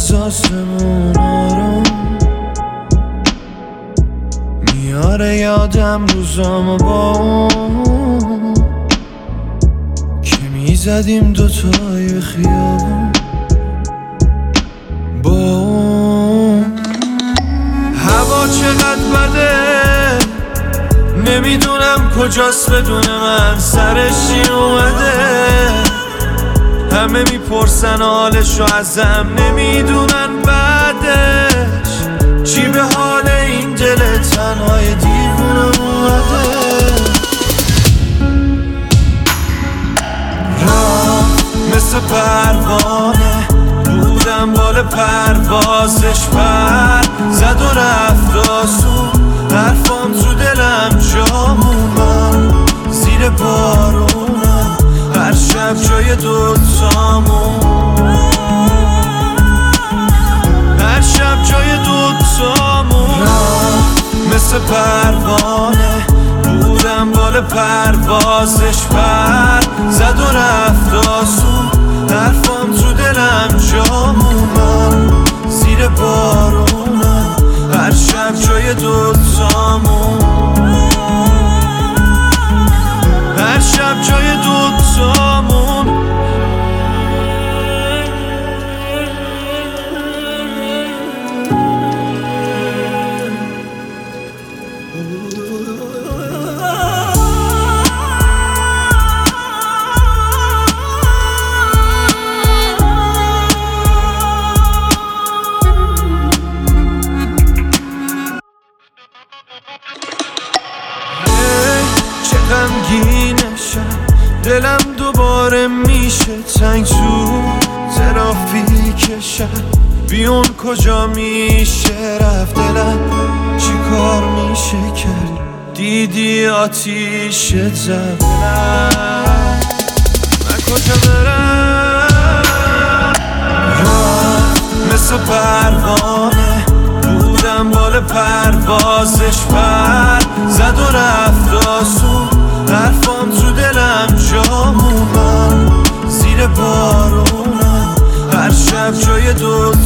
از آسمون آروم میاره یادم روزامو با اون که میزدیم دوتای خیابون با اون. هوا چقدر بده نمیدونم کجاست بدون من، سرش چی اومده، همه میپرسن حالشو ازم، نمیدونن بعدش چی به حال این دل تنهای دیوونه اومده. راه مثل پروانه بودم بال پروازش پر زد و رفت آسون، حرفام تو دلم جا مومن زیر بارونم هر شب جای دوتامون، هر شب جای دوتامون. راه مثل پروانه بودم بال پروازش پر زد و رفت آسون، حرفام تو دلم جا مومن زیر بارونم هر شب جای دوتامون، هر شب جای دوتامون. غمگینشم دلم دوباره میشه تنگ تو ترافیکشم، بیون کجا میشه رفت، دلم چی کار میشه کرد، دیدی آتیش زد من کجا برم. راه مثل پروانه بودم بال پروازش پر زد و رفت آسون، حرفام تو دلم جا مومن زیر بارونم هر شب جای